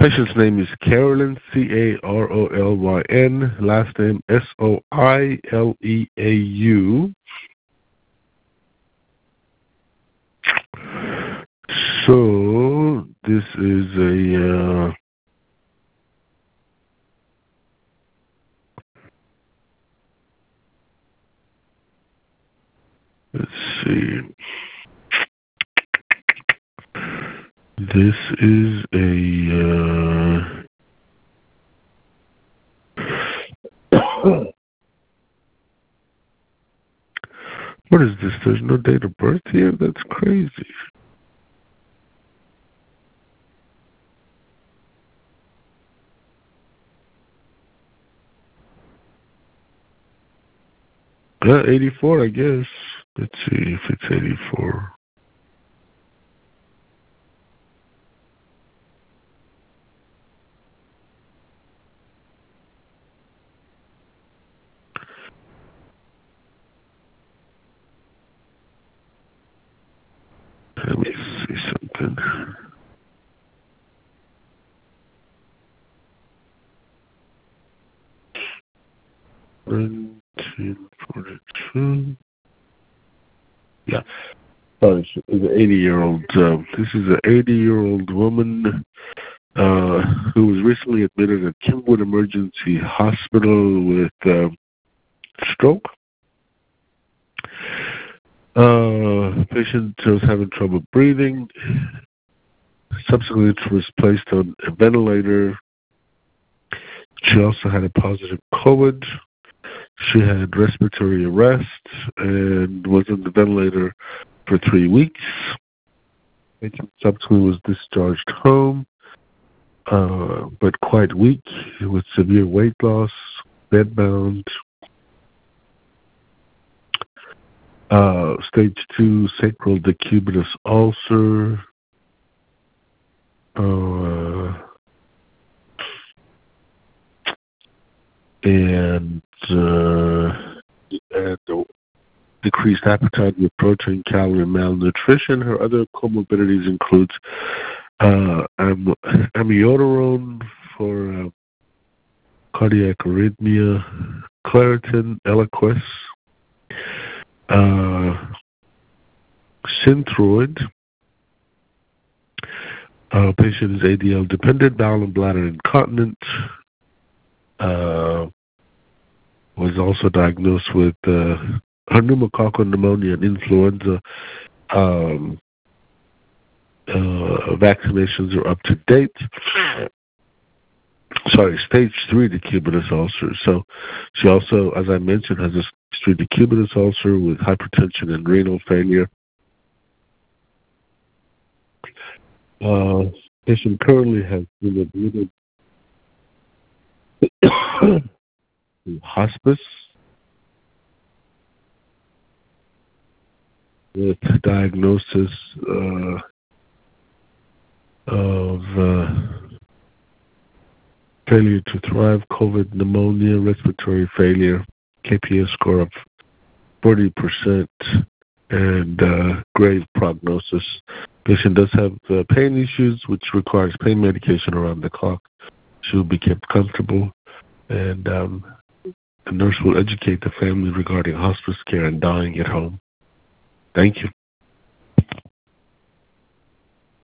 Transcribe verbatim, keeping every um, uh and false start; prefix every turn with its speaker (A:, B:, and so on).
A: Patient's name is Carolyn, C A R O L Y N, last name S O I L E A U. So, this is a, uh, let's see, this is a, uh, what is this? There's no date of birth here? That's crazy. Yeah, eighty-four, I guess. Let's see if it's eighty-four. Let me see something. nineteen forty-two. Yeah. Oh, it's an eighty-year-old. Uh, this is an eighty-year-old woman uh, who was recently admitted at Kingwood Emergency Hospital with uh, stroke. Uh, patient was having trouble breathing. Subsequently, was placed on a ventilator. She also had a positive COVID. She had respiratory arrest and was on the ventilator for three weeks. Patient subsequently was discharged home, uh, but quite weak with severe weight loss, bedbound. Uh, stage two sacral decubitus ulcer. Uh, and, uh, and decreased appetite with protein, calorie malnutrition. Her other comorbidities include uh, am- amiodarone for uh, cardiac arrhythmia, Claritin, Eliquis, uh, Synthroid. Uh, patient is A D L dependent, bowel and bladder incontinent. Uh, was also diagnosed with uh, her pneumococcal pneumonia and influenza. Um, uh, vaccinations are up to date. Sorry, stage three decubitus ulcer. So she also, as I mentioned, has a stage three decubitus ulcer with hypertension and renal failure. Uh, patient currently has been admitted to hospice with diagnosis uh, of uh, failure to thrive, COVID, pneumonia, respiratory failure, K P S score of forty percent, and uh, grave prognosis. Patient does have uh, pain issues, which requires pain medication around the clock. She will be kept comfortable, and um, the nurse will educate the family regarding hospice care and dying at home. Thank you.